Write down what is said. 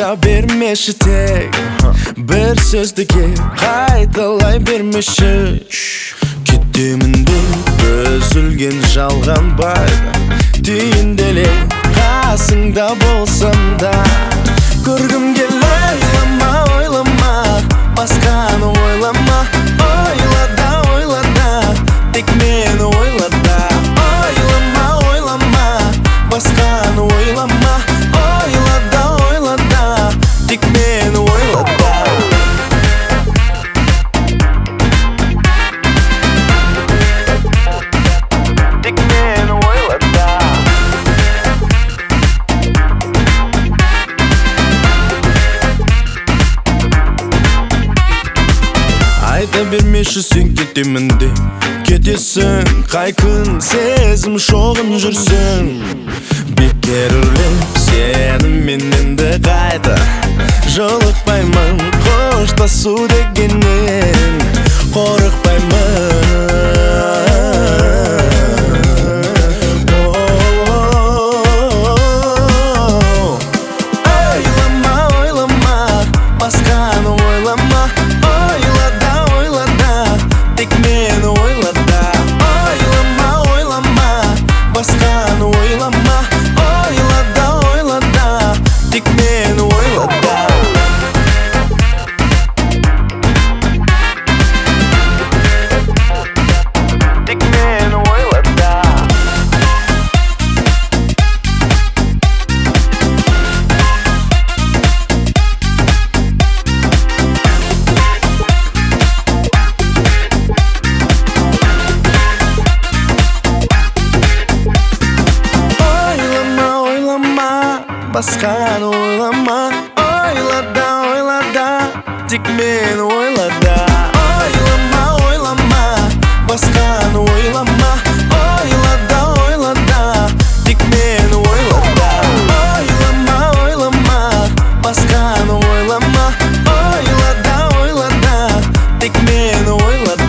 Ayta bermеші тек бір сөздіге қайталай бермеші. Кетемін деп үзілген жалған байда түйінделе қасыңда болсам да көргім келеді. Ойлама, басқаны ойлама. Ойла да, тек мені ойла да. Ойлама, басқаны ойлама. Ойла да, тек мені ойла да. Тек мені ойла да. Айта бермеші сен кетемін де кетесің. Қай күн сезім шоғын жүрсің. Бекер үрлеп сенің енді қайта жолықпаймын. Қоштасу дегеннен қорықпаймын. Ойлама, басқаны ойлама. Ойла да, тек мені ойла да. Ойлама, басқаны ойлама. Ойла да, тек мені ойла да. Тек мені ойла да. Басқаны ойлама. Ойла да, тек мені ойла да. Ойлама, басқаны ойлама. Ойла да, тек мені ойла да. Ойлама, басқаны ойлама. Ойла да, тек мені ойла да.